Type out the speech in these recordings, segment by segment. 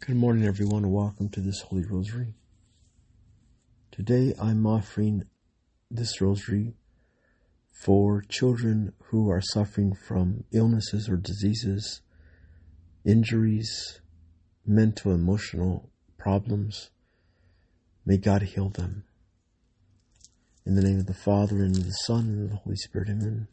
Good morning, everyone, and welcome to this Holy Rosary. Today I'm offering this rosary for children who are suffering from illnesses or diseases, injuries, mental, emotional problems. May God heal them. In the name of the Father, and of the Son, and of the Holy Spirit, amen.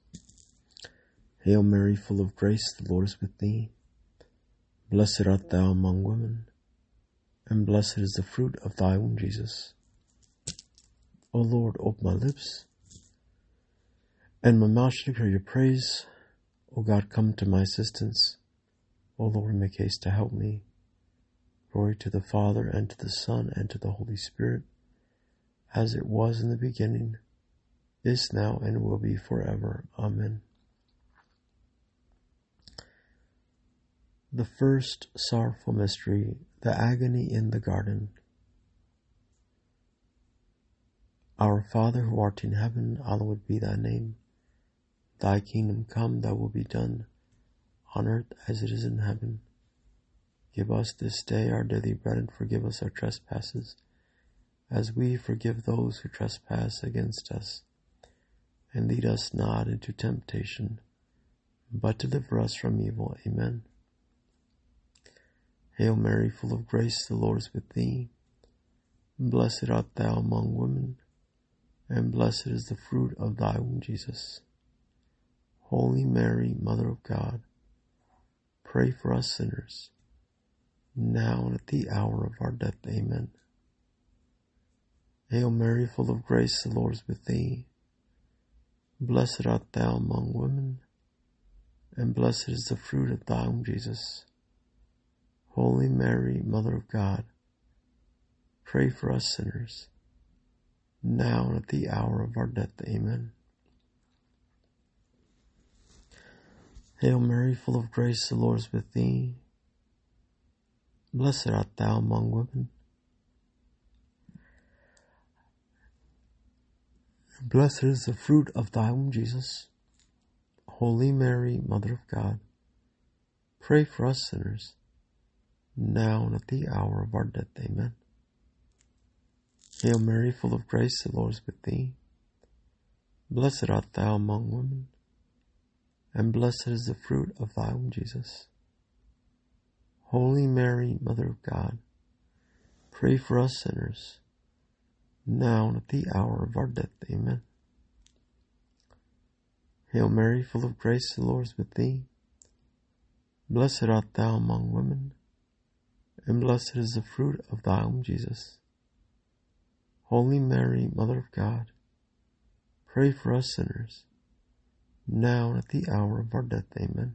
Hail Mary, full of grace, the Lord is with thee. Blessed art thou among women, and blessed is the fruit of thy womb, Jesus. O Lord, open my lips, and my mouth shall declare your praise. O God, come to my assistance. O Lord, make haste to help me. Glory to the Father, and to the Son, and to the Holy Spirit, as it was in the beginning, is now, and will be forever. Amen. The first sorrowful mystery, the agony in the garden. Our Father who art in heaven, hallowed be thy name. Thy kingdom come, thy will be done, on earth as it is in heaven. Give us this day our daily bread, and forgive us our trespasses, as we forgive those who trespass against us. And lead us not into temptation, but deliver us from evil. Amen. Hail Mary, full of grace, the Lord is with thee. Blessed art thou among women, and blessed is the fruit of thy womb, Jesus. Holy Mary, Mother of God, pray for us sinners, now and at the hour of our death. Amen. Hail Mary, full of grace, the Lord is with thee. Blessed art thou among women, and blessed is the fruit of thy womb, Jesus. Holy Mary, Mother of God, pray for us sinners, now and at the hour of our death. Amen. Hail Mary, full of grace, the Lord is with thee. Blessed art thou among women, and blessed is the fruit of thy womb, Jesus. Holy Mary, Mother of God, pray for us sinners, now and at the hour of our death. Amen. Hail Mary, full of grace, the Lord is with thee. Blessed art thou among women, and blessed is the fruit of thy womb, Jesus. Holy Mary, Mother of God, pray for us sinners, now and at the hour of our death. Amen. Hail Mary, full of grace, the Lord is with thee. Blessed art thou among women, and blessed is the fruit of thy womb, Jesus. Holy Mary, Mother of God, pray for us sinners, now and at the hour of our death. Amen.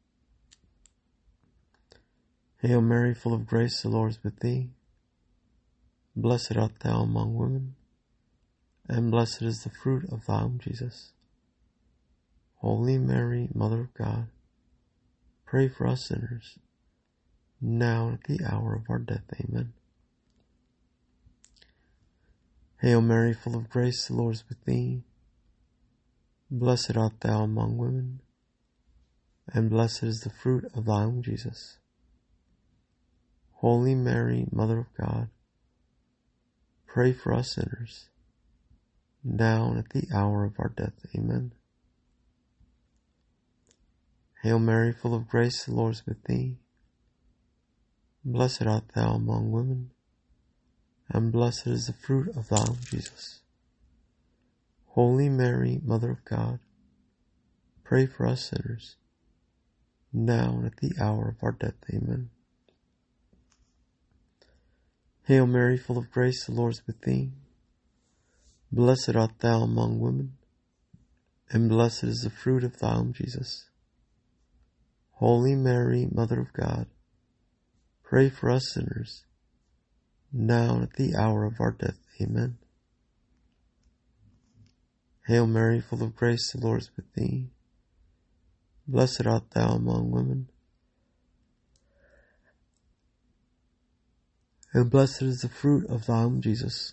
Hail Mary, full of grace, the Lord is with thee. Blessed art thou among women, and blessed is the fruit of thy womb, Jesus. Holy Mary, Mother of God, pray for us sinners, now and at the hour of our death. Amen. Hail Mary, full of grace, the Lord is with thee. Blessed art thou among women, and blessed is the fruit of thy womb, Jesus. Holy Mary, Mother of God, pray for us sinners, now and at the hour of our death. Amen. Hail Mary, full of grace, the Lord is with thee. Blessed art thou among women, and blessed is the fruit of thy womb, Jesus. Holy Mary, Mother of God, pray for us sinners, now and at the hour of our death. Amen. Hail Mary, full of grace, the Lord is with thee. Blessed art thou among women, and blessed is the fruit of thy womb, Jesus. Holy Mary, Mother of God, pray for us sinners, now and at the hour of our death. Amen. Hail Mary, full of grace, the Lord is with thee. Blessed art thou among women, and blessed is the fruit of thy womb, Jesus.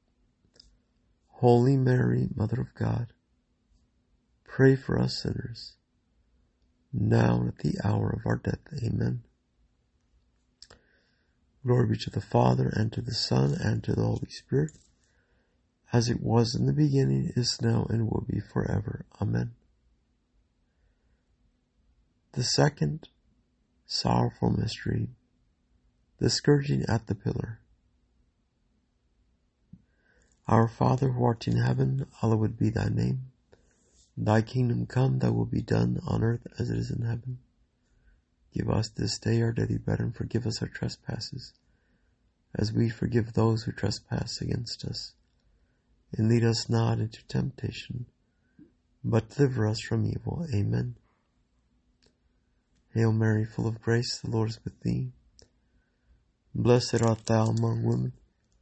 Holy Mary, Mother of God, pray for us sinners, now and at the hour of our death. Amen. Glory be to the Father, and to the Son, and to the Holy Spirit, as it was in the beginning, is now, and will be forever. Amen. The second sorrowful mystery, the scourging at the pillar. Our Father, who art in heaven, hallowed be thy name. Thy kingdom come, thy will be done on earth as it is in heaven. Give us this day our daily bread, and forgive us our trespasses, as we forgive those who trespass against us. And lead us not into temptation, but deliver us from evil. Amen. Hail Mary, full of grace, the Lord is with thee. Blessed art thou among women,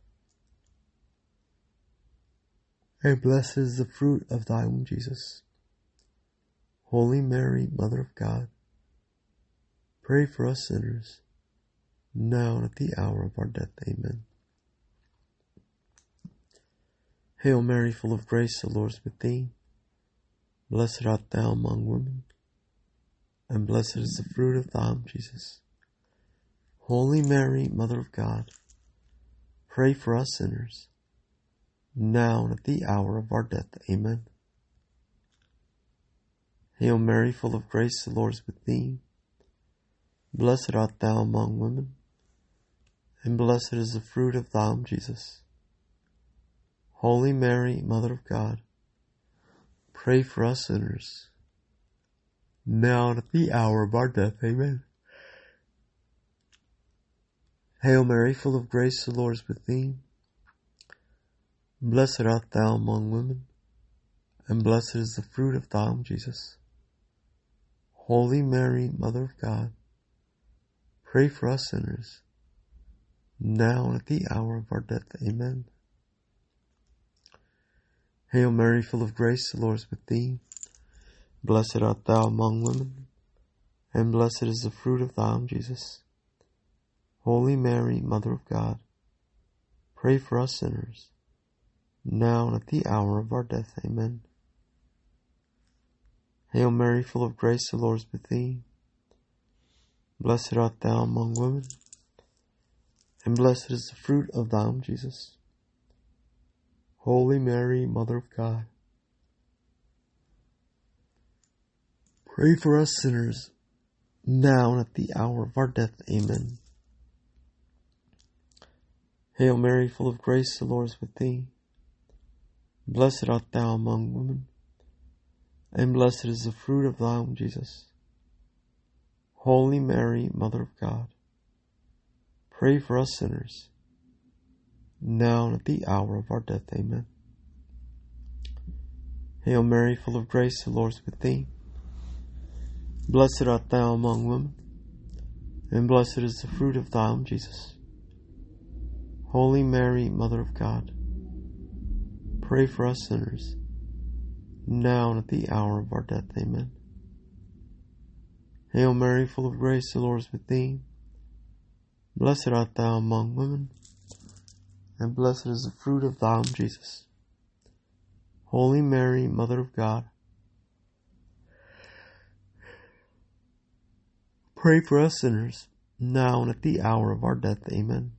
and blessed is the fruit of thy womb, Jesus. Holy Mary, Mother of God, pray for us sinners, now and at the hour of our death. Amen. Hail Mary, full of grace, the Lord is with thee. Blessed art thou among women, and blessed is the fruit of thy womb, Jesus. Holy Mary, Mother of God, pray for us sinners, now and at the hour of our death. Amen. Hail Mary, full of grace, the Lord is with thee. Blessed art thou among women, and blessed is the fruit of thy womb, Jesus. Holy Mary, Mother of God, pray for us sinners, now and at the hour of our death. Amen. Hail Mary, full of grace, the Lord is with thee. Blessed art thou among women, and blessed is the fruit of thy womb, Jesus. Holy Mary, Mother of God, pray for us sinners, now and at the hour of our death. Amen. Hail Mary, full of grace, the Lord is with thee. Blessed art thou among women, and blessed is the fruit of thy womb, Jesus. Holy Mary, Mother of God, pray for us sinners, now and at the hour of our death. Amen. Hail Mary, full of grace, the Lord is with thee. Blessed art thou among women, and blessed is the fruit of thy womb, Jesus. Holy Mary, Mother of God, pray for us sinners, now and at the hour of our death. Amen. Hail Mary, full of grace, the Lord is with thee. Blessed art thou among women, and blessed is the fruit of thy womb, Jesus. Holy Mary, Mother of God, pray for us sinners, now and at the hour of our death. Amen. Hail Mary, full of grace, the Lord is with thee. Blessed art thou among women, and blessed is the fruit of thy womb, Jesus. Holy Mary, Mother of God, pray for us sinners, now and at the hour of our death. Amen. Hail Mary, full of grace, the Lord is with thee. Blessed art thou among women, and blessed is the fruit of thy womb, Jesus. Holy Mary, Mother of God, pray for us sinners, now and at the hour of our death. Amen.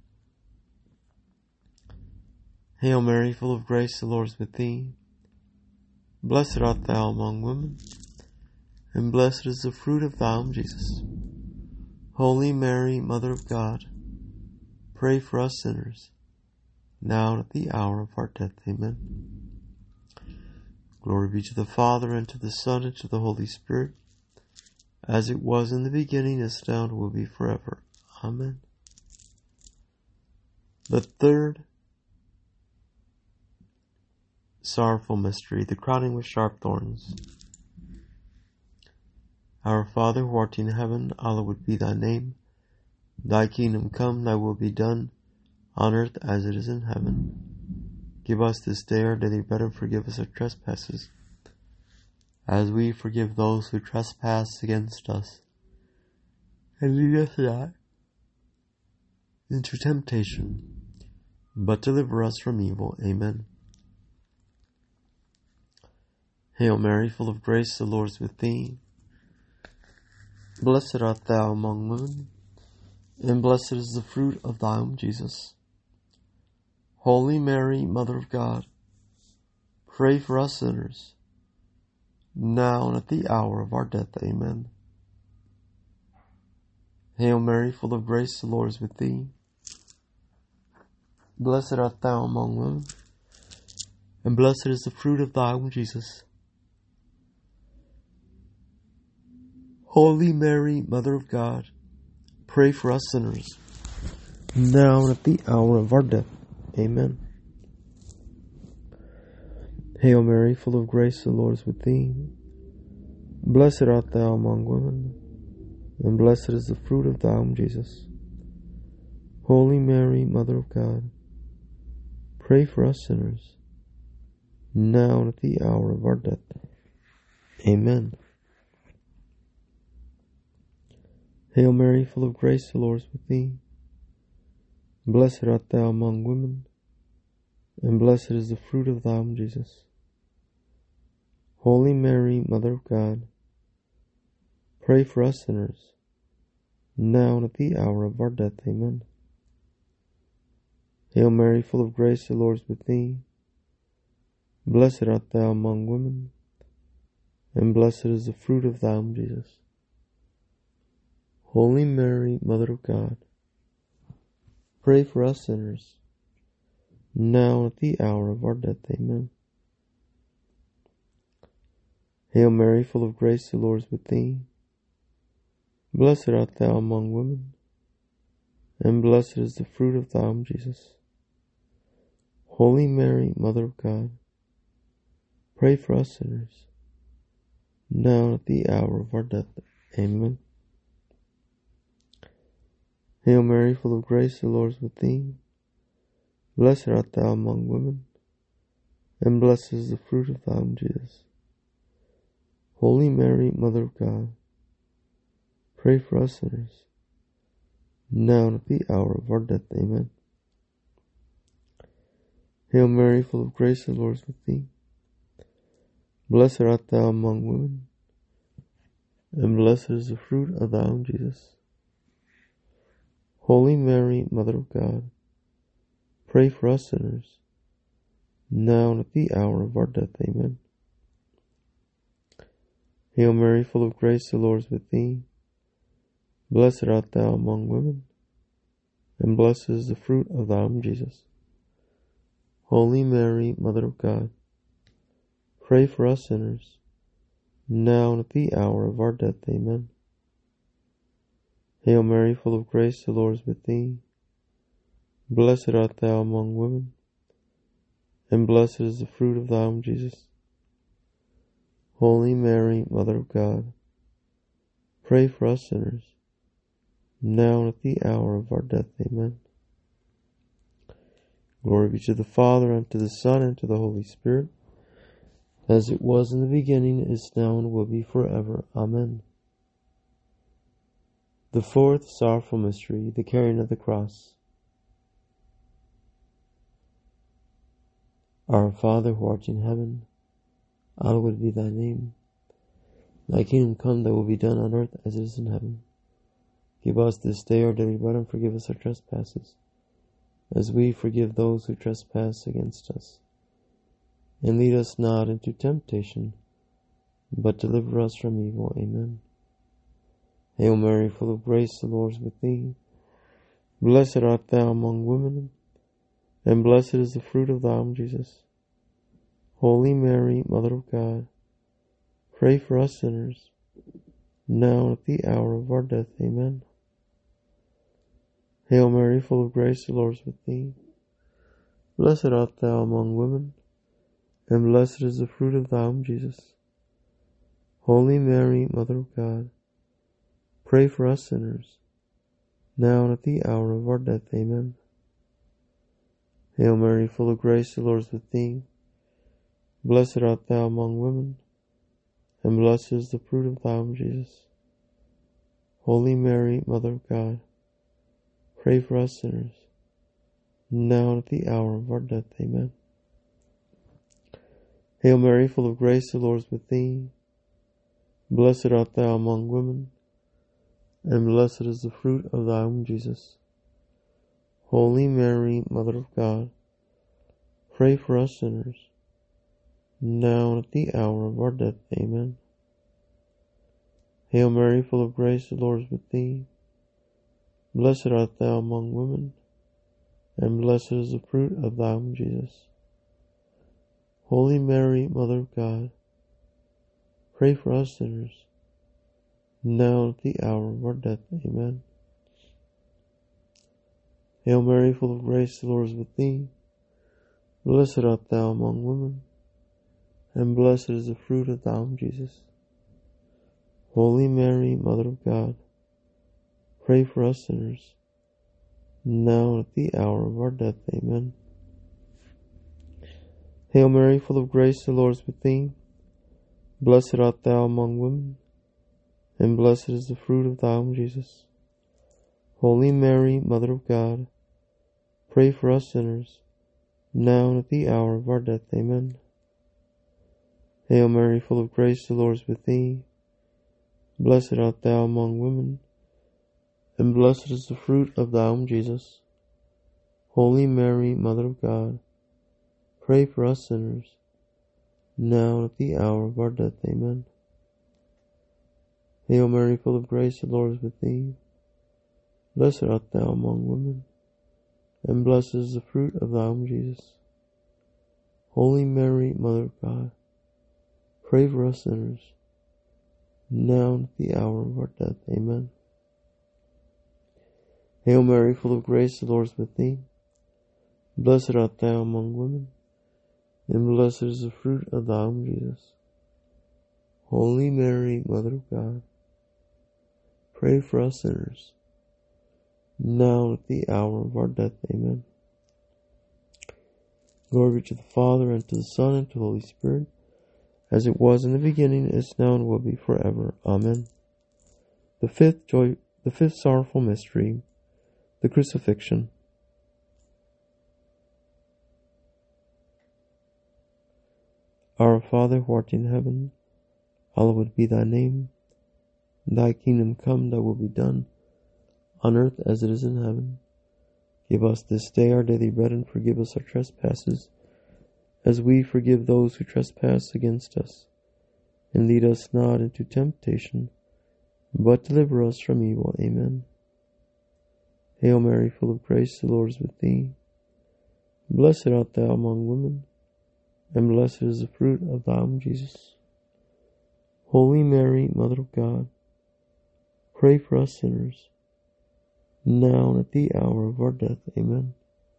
Hail Mary, full of grace, the Lord is with thee. Blessed art thou among women, and blessed is the fruit of thy womb, Jesus. Holy Mary, Mother of God, pray for us sinners, now and at the hour of our death. Amen. Glory be to the Father, and to the Son, and to the Holy Spirit, as it was in the beginning, is now, and will be forever. Amen. The third sorrowful mystery, the crowning with sharp thorns. Our Father, who art in heaven, hallowed be thy name. Thy kingdom come, thy will be done, on earth as it is in heaven. Give us this day our daily bread, and forgive us our trespasses, as we forgive those who trespass against us. And lead us not into temptation, but deliver us from evil. Amen. Hail Mary, full of grace, the Lord is with thee. Blessed art thou among women, and blessed is the fruit of thy womb, Jesus. Holy Mary, Mother of God, pray for us sinners, now and at the hour of our death. Amen. Hail Mary, full of grace, the Lord is with thee. Blessed art thou among women, and blessed is the fruit of thy womb, Jesus. Holy Mary, Mother of God, pray for us sinners, now and at the hour of our death. Amen. Hail Mary, full of grace, the Lord is with thee. Blessed art thou among women, and blessed is the fruit of thy womb, Jesus. Holy Mary, Mother of God, pray for us sinners, now and at the hour of our death. Amen. Hail Mary, full of grace, the Lord is with thee. Blessed art thou among women, and blessed is the fruit of thy womb, Jesus. Holy Mary, Mother of God, pray for us sinners, now and at the hour of our death. Amen. Hail Mary, full of grace, the Lord is with thee. Blessed art thou among women, and blessed is the fruit of thy womb, Jesus. Holy Mary, Mother of God, pray for us sinners, now and at the hour of our death. Amen. Hail Mary, full of grace, the Lord is with thee. Blessed art thou among women, and blessed is the fruit of thy womb, Jesus. Holy Mary, Mother of God, pray for us sinners, now and at the hour of our death. Amen. Hail Mary, full of grace, the Lord is with thee. Blessed art thou among women, and blessed is the fruit of thy womb, Jesus. Holy Mary, Mother of God, pray for us sinners, now and at the hour of our death. Amen. Hail Mary, full of grace, the Lord is with thee. Blessed art thou among women, and blessed is the fruit of thy womb, Jesus. Holy Mary, Mother of God, pray for us sinners, now and at the hour of our death. Amen. Hail Mary, full of grace, the Lord is with thee. Blessed art thou among women, and blessed is the fruit of thy womb, Jesus. Holy Mary, Mother of God, pray for us sinners, now and at the hour of our death. Amen. Hail Mary, full of grace, the Lord is with thee. Blessed art thou among women, and blessed is the fruit of thy womb, Jesus. Holy Mary, Mother of God, pray for us sinners, now and at the hour of our death. Amen. Glory be to the Father, and to the Son, and to the Holy Spirit, as it was in the beginning, is now, and will be forever. Amen. The fourth sorrowful mystery, the carrying of the cross. Our Father, who art in heaven, hallowed be thy name. Thy kingdom come, thy will be done on earth as it is in heaven. Give us this day our daily bread, and forgive us our trespasses, as we forgive those who trespass against us. And lead us not into temptation, but deliver us from evil. Amen. Hail Mary, full of grace, the Lord is with thee. Blessed art thou among women, and blessed is the fruit of thy womb, Jesus. Holy Mary, Mother of God, pray for us sinners, now and at the hour of our death. Amen. Hail Mary, full of grace, the Lord is with thee. Blessed art thou among women, and blessed is the fruit of thy womb, Jesus. Holy Mary, Mother of God, pray for us sinners, now and at the hour of our death. Amen. Hail Mary, full of grace, the Lord is with thee. Blessed art thou among women, and blessed is the fruit of thy womb, Jesus. Holy Mary, Mother of God, pray for us sinners, now and at the hour of our death. Amen. Hail Mary, full of grace, the Lord is with thee. Blessed art thou among women, and blessed is the fruit of thy womb, Jesus. Holy Mary, Mother of God, pray for us sinners, now and at the hour of our death. Amen. Hail Mary, full of grace, the Lord is with thee. Blessed art thou among women, and blessed is the fruit of thy womb, Jesus. Holy Mary, Mother of God, pray for us sinners, now and at the hour of our death. Amen. Hail Mary, full of grace, the Lord is with thee. Blessed art thou among women, and blessed is the fruit of thy womb, Jesus. Holy Mary, Mother of God, pray for us sinners, now and at the hour of our death. Amen. Hail Mary, full of grace, the Lord is with thee. Blessed art thou among women, and blessed is the fruit of thy womb, Jesus. Holy Mary, Mother of God, pray for us sinners, now and at the hour of our death. Amen. Hail Mary, full of grace, the Lord is with thee. Blessed art thou among women, and blessed is the fruit of thy womb, Jesus. Holy Mary, Mother of God, pray for us sinners, now and at the hour of our death. Amen. Hail Mary, full of grace, the Lord is with thee. Blessed art thou among women, and blessed is the fruit of thy womb, Jesus. Holy Mary, Mother of God, pray for us sinners, now and at the hour of our death. Amen. Hail Mary, full of grace, the Lord is with thee. Blessed art thou among women, and blessed is the fruit of thy womb, Jesus. Holy Mary, Mother of God, pray for us sinners, now and at the hour of our death. Amen. Glory be to the Father, and to the Son, and to the Holy Spirit, as it was in the beginning, is now, and will be forever. Amen. The fifth sorrowful mystery, the Crucifixion. Our Father, who art in heaven, hallowed be thy name. Thy kingdom come, thy will be done, on earth as it is in heaven. Give us this day our daily bread, and forgive us our trespasses, as we forgive those who trespass against us. And lead us not into temptation, but deliver us from evil. Amen. Hail Mary, full of grace, the Lord is with thee. Blessed art thou among women, and blessed is the fruit of thy womb, Jesus. Holy Mary, Mother of God, pray for us sinners, now and at the hour of our death. Amen.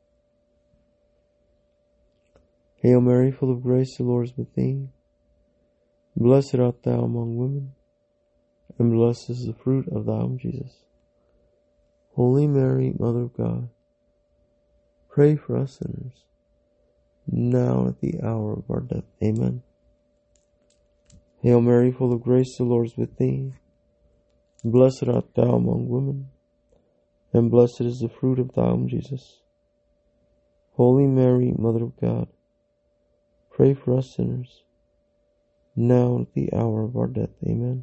Hail Mary, full of grace, the Lord is with thee. Blessed art thou among women, and blessed is the fruit of thy womb, Jesus. Holy Mary, Mother of God, pray for us sinners, now at the hour of our death. Amen. Hail Mary, full of grace, the Lord is with thee. Blessed art thou among women, and blessed is the fruit of thy womb, Jesus. Holy Mary, Mother of God, pray for us sinners, now and at the hour of our death. Amen.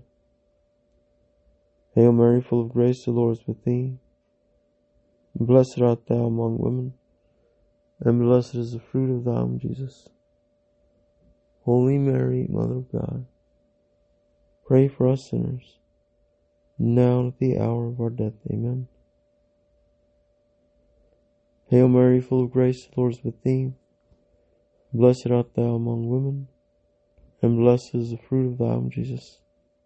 Hail Mary, full of grace, the Lord is with thee. Blessed art thou among women, and blessed is the fruit of thy womb, Jesus. Holy Mary, Mother of God, pray for us sinners, now and at the hour of our death. Amen. Hail Mary, full of grace, the Lord is with thee. Blessed art thou among women, and blessed is the fruit of thy womb, Jesus.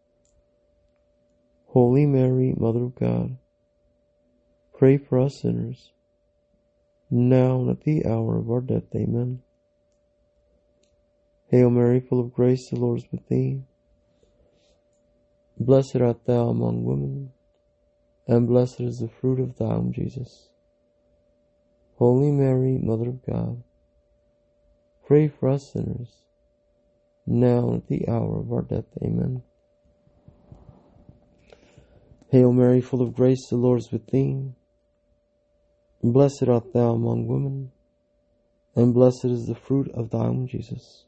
Holy Mary, Mother of God, pray for us sinners, now and at the hour of our death. Amen. Hail Mary, full of grace, the Lord is with thee. Blessed art thou among women, and blessed is the fruit of thy womb, Jesus. Holy Mary, Mother of God, pray for us sinners, now and at the hour of our death. Amen. Hail Mary, full of grace, the Lord is with thee. Blessed art thou among women, and blessed is the fruit of thy womb, Jesus.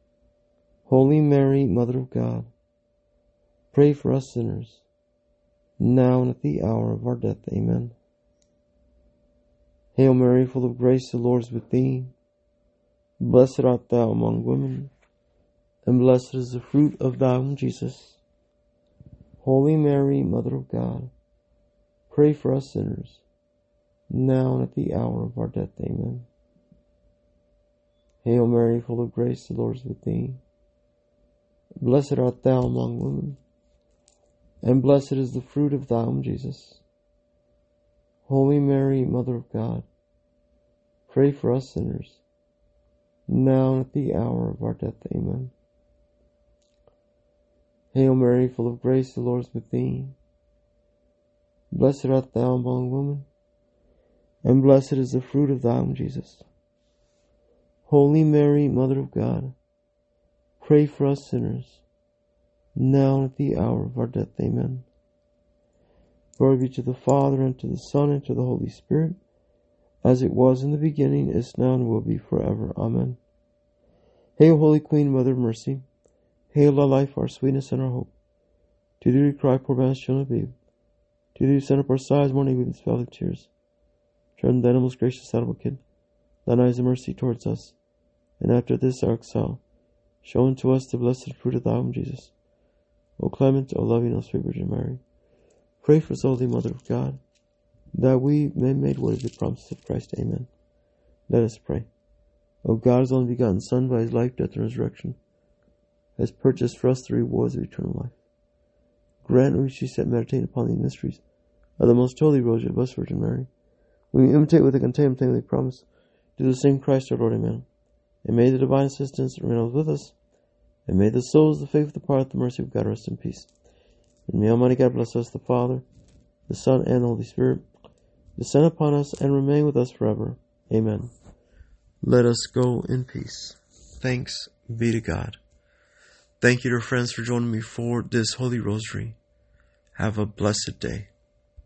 Holy Mary, Mother of God, pray for us sinners, now and at the hour of our death. Amen. Hail Mary, full of grace, the Lord is with thee. Blessed art thou among women, and blessed is the fruit of thy womb, Jesus. Holy Mary, Mother of God, pray for us sinners, now and at the hour of our death. Amen. Hail Mary, full of grace, the Lord is with thee. Blessed art thou among women, and blessed is the fruit of thy womb, Jesus. Holy Mary, Mother of God, pray for us sinners, now and at the hour of our death. Amen. Hail Mary, full of grace, the Lord is with thee. Blessed art thou among women, and blessed is the fruit of thy womb, Jesus. Holy Mary, Mother of God, pray for us sinners, now and at the hour of our death. Amen. Glory be to the Father, and to the Son, and to the Holy Spirit, as it was in the beginning, is now, and will be forever. Amen. Hail, Holy Queen, Mother of Mercy. Hail, our life, our sweetness, and our hope. To thee we cry, poor banished children of Eve. To thee we send up our sighs, mourning, weeping, valley of tears. Turn then, O most gracious Advocate, thine eyes of mercy towards us, and after this our exile, show unto us the blessed fruit of thy womb, Jesus. O clement, O loving, O sweet Virgin Mary, pray for us, Holy Mother of God, that we may be made worthy of the promises of Christ. Amen. Let us pray. O God, his only begotten Son, by his life, death, and resurrection, has purchased for us the rewards of eternal life. Grant we should set meditating upon these mysteries of the most holy Rosary of Blessed Virgin Mary. We may imitate with the contemplative promise to the same Christ our Lord. Amen. And may the divine assistance remain with us, and may the souls of the faithful depart at the mercy of God rest in peace. And may Almighty God bless us, the Father, the Son, and the Holy Spirit, descend upon us and remain with us forever. Amen. Let us go in peace. Thanks be to God. Thank you, dear friends, for joining me for this Holy Rosary. Have a blessed day.